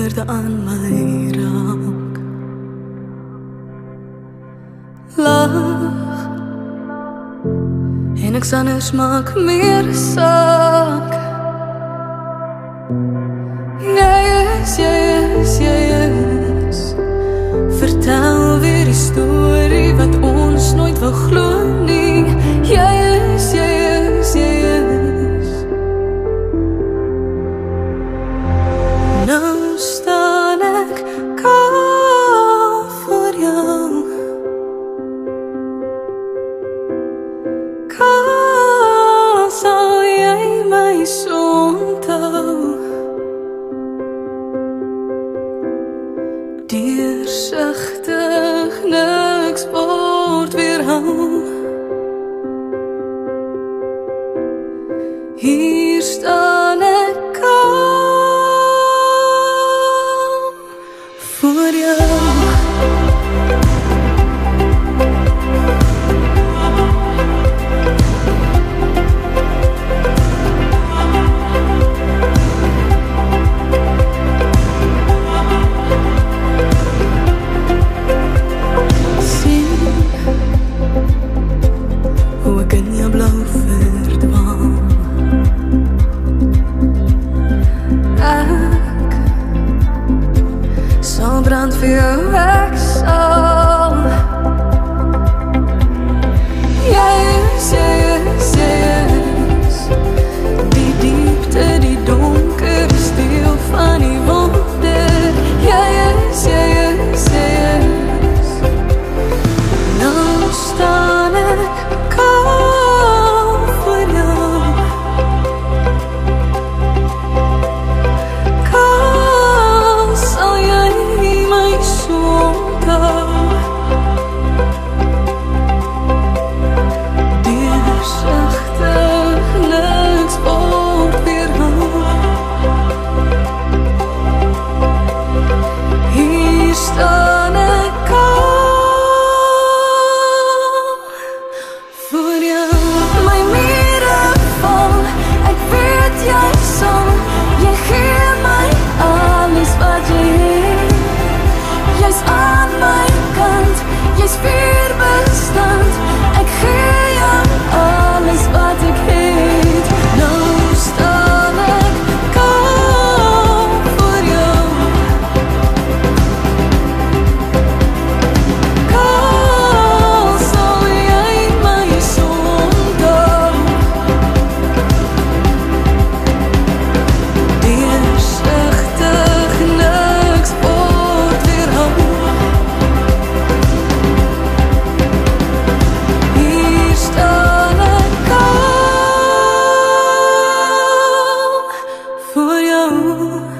woorde aan my raak. Lach en niks anders maak meer saak. Jy is vertel weer die storie wat ons nooit wil glo nie. Jy is nou staan ek kaal voor jou. Kaal sal jy my so onthou. Deursigtig niks word weerhou. Hier staan ek kaal voor jou. Brand vir jou ek sal. Jy is die diepte, die donker deel van die wonder. Jy is nou staan ek kaal voor jou. Kaal sal jy deursigtig niks word weerhou. Hier staan ek kaal voor jou. My mure val, ek weet jy sal. Jy gee my alles wat jy het. Jy's aan my kant, jy's vir bestand. Ek gee jou alles wat ek het. Nou staan ek kaal voor jou. Kaal sal jy my so onthou. Deursigtig niks word weerhou. Hier staan ek kaal voor jou.